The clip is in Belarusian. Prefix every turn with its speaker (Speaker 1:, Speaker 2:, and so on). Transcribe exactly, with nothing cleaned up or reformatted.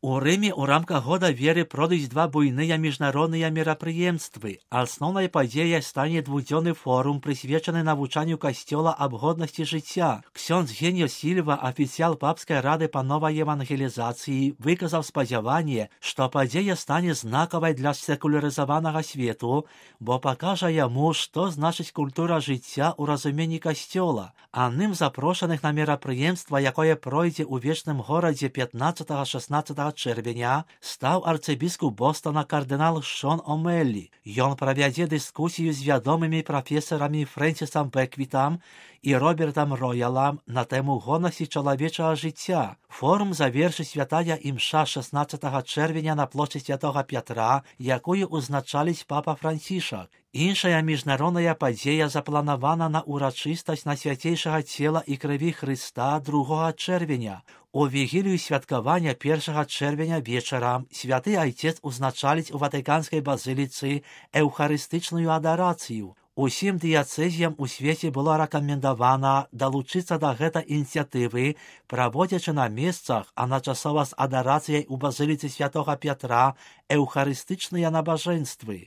Speaker 1: У Рымі ў рамках года веры пройдуць два буйныя міжнародныя мерапрыемствы. Асноўнай падзеяй стане двухдзённы форум, прысвечаны навучанню касцёла аб годнасці жыцця. Ксёндз Геньо Сільва, афіцыял папскай рады па новай евангелізацыі, выказаў спадзяванне, што падзея стане знакавай для секулярызаванага свету, бо пакажа яму, што значыць культура жыцця ў разуменні касцёла. Адным з запрошаных на мерапрыемства, якое пройдзе ў вечным горадзе пятнаццатага-шаснаццатага чэрвеня, стаў арцыбіскуп Бостона кардынал Шон О'Мэлі. Ён правядзе дыскусію з вядомымі прафесарамі Фрэнсісам Бэквітам і Робертам Роялам на тэму годнасці чалавечага жыцця. Форум завершыць святая імша шаснаццатага чэрвеня на плошчы святога Пятра, якую ўзначаліць папа Францішак. Іншая міжнародная падзея запланавана на урачыстасць на свяцейшага цела і крыві Хрыста другога чэрвеня. У вігілію святкавання першага чэрвеня вечарам святы айцец узначаліць у Ватыканскай базыліцы эўхарыстычную адарацыю. Усім дыяцэзіям у свеце было рэкамендавана далучыцца да гэтай ініцыятывы, праводзячы на месцах, адначасова з адарацыяй у базыліцы святога Пятра, эўхарыстычныя набажэнствы.